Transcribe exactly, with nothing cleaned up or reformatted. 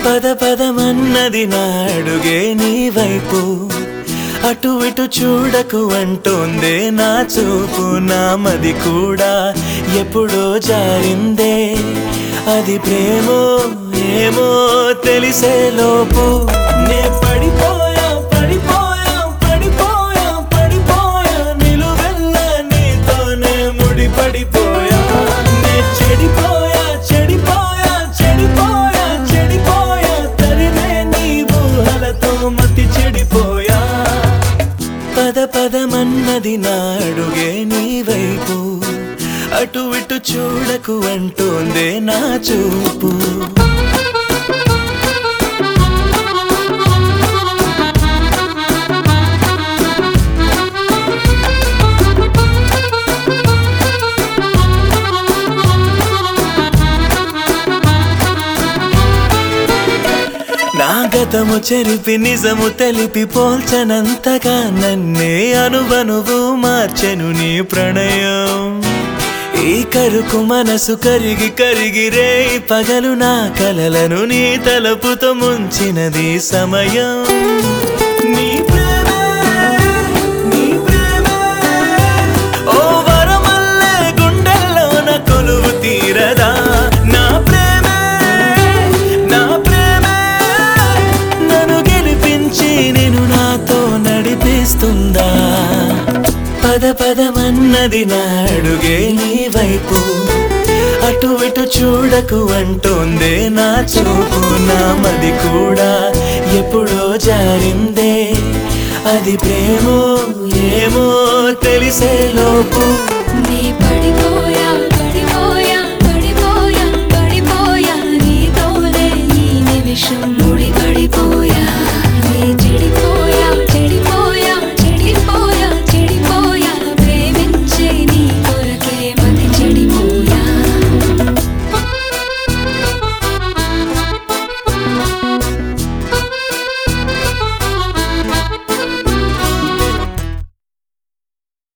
పద పదమన్నది నా అడుగే నీ వైపు, అటు ఇటు చూడకు అంటోందే నా చూపు. నా మది కూడా ఎప్పుడో జారిందే, అది ప్రేమో ఏమో తెలిసే లోపు నే పడిపోయా పడిపోయా పడిపోయా పడిపోయా, నిలువెల్లా నీతోనే ముడి పడిపోయా. నే చెడిపోయా చెడిపోయా చెడిపోయా చెడిపోయా, తరిమే నీ ఊహలతో మతి చెడిపోయా. పద పదమన్నది నా అడుగే నీ వైపు, అటు ఇటు చూడకు అంటోందే నా చూపు. నా గతము చెరిపి నిజము తెలిపి పోల్చనంతగా నన్నే అనువనువు మార్చెను నీ ప్రణయం. ఈ కరుకు మనసు కరిగి కరిగి రే పగలు నా కలలను నీ తలపుతో ముంచినది సమయం. నీ ప్రేమే నీ ప్రేమే ఓ వరమల్లే గుండెల్లోన కొలువు తీరదా. నా ప్రేమే నా ప్రేమే నన్ను గెలిపించి నేను నాతో నడిపిస్తుందా. పద పదమన్నది నా అడుగే నీ వైపు, అటు ఇటు చూడకు అంటోందే నా చూపు. నా మది కూడా ఎప్పుడో జారిందే, అది ప్రేమో ఏమో తెలిసే లోపు